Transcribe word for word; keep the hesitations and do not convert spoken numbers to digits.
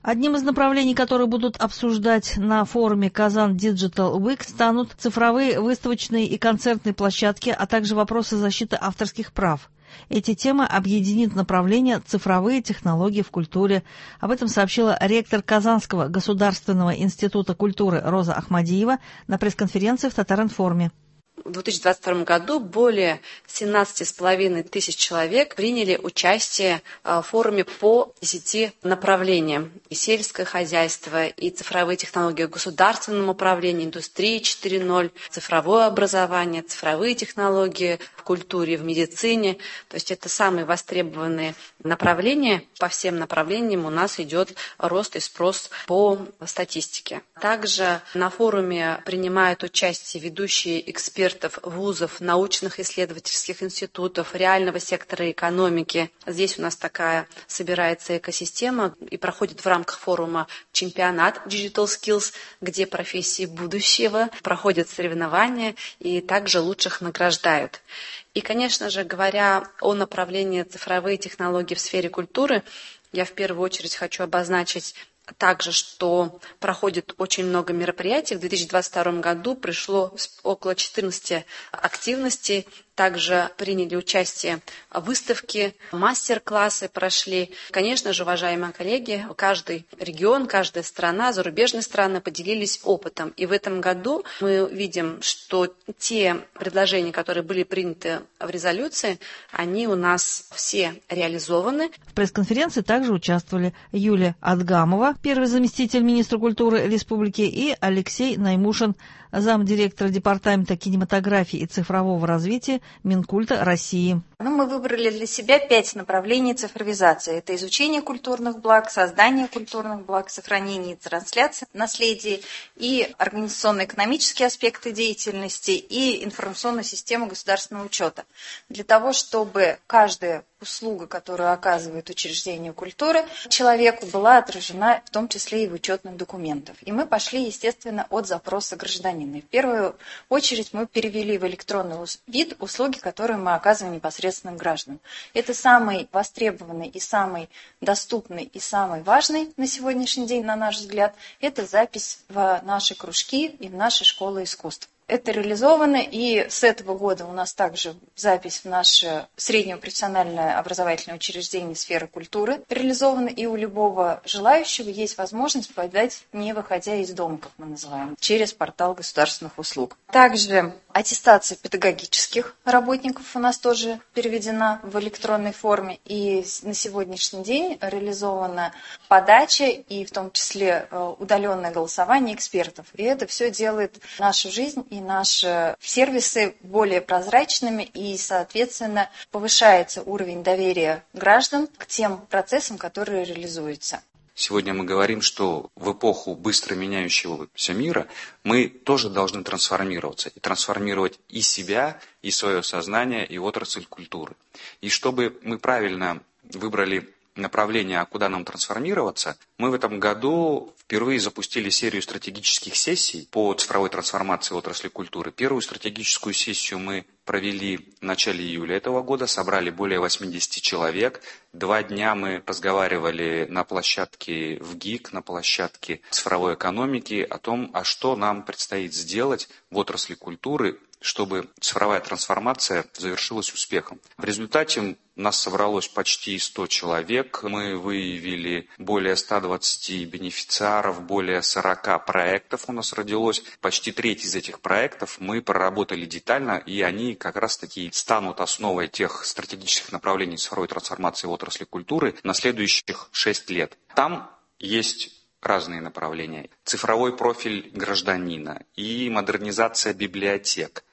Одним из направлений, которые будут обсуждать на форуме «Казан Digital Week», станут цифровые выставочные и концертные площадки, а также вопросы защиты авторских прав. Эти темы объединит направление «Цифровые технологии в культуре». Об этом сообщила ректор Казанского государственного института культуры Роза Ахмадиева на пресс-конференции в Татаринформе. В две тысячи двадцать втором году более семнадцати с половиной тысяч человек приняли участие в форуме по десяти направлениям. И сельское хозяйство, и цифровые технологии в государственном управлении, индустрия четыре ноль, цифровое образование, цифровые технологии в культуре, в медицине. То есть это самые востребованные направления. По всем направлениям у нас идет рост и спрос по статистике. Также на форуме принимают участие ведущие эксперты вузов, научных исследовательских институтов, реального сектора экономики. Здесь у нас такая собирается экосистема и проходит в рамках форума чемпионат Digital Skills, где профессии будущего проходят соревнования и также лучших награждают. И, конечно же, говоря о направлении цифровые технологии в сфере культуры, я в первую очередь хочу обозначить также, что проходит очень много мероприятий. В две тысячи двадцать втором году пришло около четырнадцати активностей. Также приняли участие выставки, мастер-классы прошли. Конечно же, уважаемые коллеги, каждый регион, каждая страна, зарубежные страны поделились опытом. И в этом году мы видим, что те предложения, которые были приняты в резолюции, они у нас все реализованы. В пресс-конференции также участвовали Юлия Адгамова, первый заместитель министра культуры республики, и Алексей Наймушин, замдиректора Департамента кинематографии и цифрового развития Минкульта России. Ну, мы выбрали для себя пять направлений цифровизации. Это изучение культурных благ, создание культурных благ, сохранение и трансляция наследия, и организационно-экономические аспекты деятельности, и информационную систему государственного учета. Для того, чтобы каждая услуга, которую оказывает учреждение культуры, человеку была отражена в том числе и в учетных документах. И мы пошли, естественно, от запроса гражданина. В первую очередь мы перевели в электронный вид услуги, которые мы оказываем непосредственно гражданам. Это самый востребованный и самый доступный и самый важный на сегодняшний день, на наш взгляд, это запись в наши кружки и в наши школы искусств. Это реализовано, и с этого года у нас также запись в наше среднее профессиональное образовательное учреждение сферы культуры реализована, и у любого желающего есть возможность подать, не выходя из дома, как мы называем, через портал государственных услуг. Также аттестация педагогических работников у нас тоже переведена в электронной форме, и на сегодняшний день реализована подача и в том числе удаленное голосование экспертов. И это все делает нашу жизнь и наши сервисы более прозрачными, и, соответственно, повышается уровень доверия граждан к тем процессам, которые реализуются. Сегодня мы говорим, что в эпоху быстро меняющегося мира мы тоже должны трансформироваться. И трансформировать и себя, и свое сознание, и отрасль культуры. И чтобы мы правильно выбрали направление, а куда нам трансформироваться, мы в этом году впервые запустили серию стратегических сессий по цифровой трансформации отрасли культуры. Первую стратегическую сессию мы провели в начале июля этого года, собрали более восьмидесяти человек. Два дня мы разговаривали на площадке в ГИК, на площадке цифровой экономики о том, а что нам предстоит сделать в отрасли культуры, чтобы цифровая трансформация завершилась успехом. В результате нас собралось почти сто человек. Мы выявили более ста двадцати бенефициаров, более сорока проектов у нас родилось. Почти треть из этих проектов мы проработали детально, и они как раз-таки станут основой тех стратегических направлений цифровой трансформации в отрасли культуры на следующих шесть лет. Там есть разные направления. Цифровой профиль гражданина и модернизация библиотек.